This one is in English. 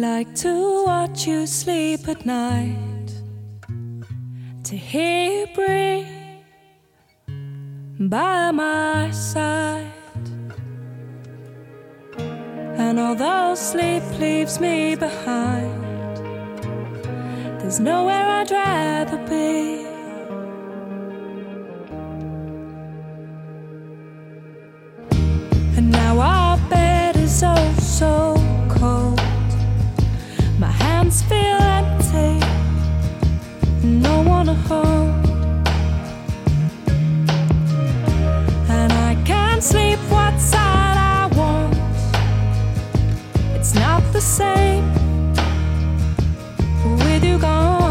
like to watch you sleep at night, to hear you breathe by my side. And although sleep leaves me behind, there's nowhere I'd rather be. And now our bed is oh so cold. My hands feel empty, no one to hold. And I can't sleep what side I want. It's not the same with you gone.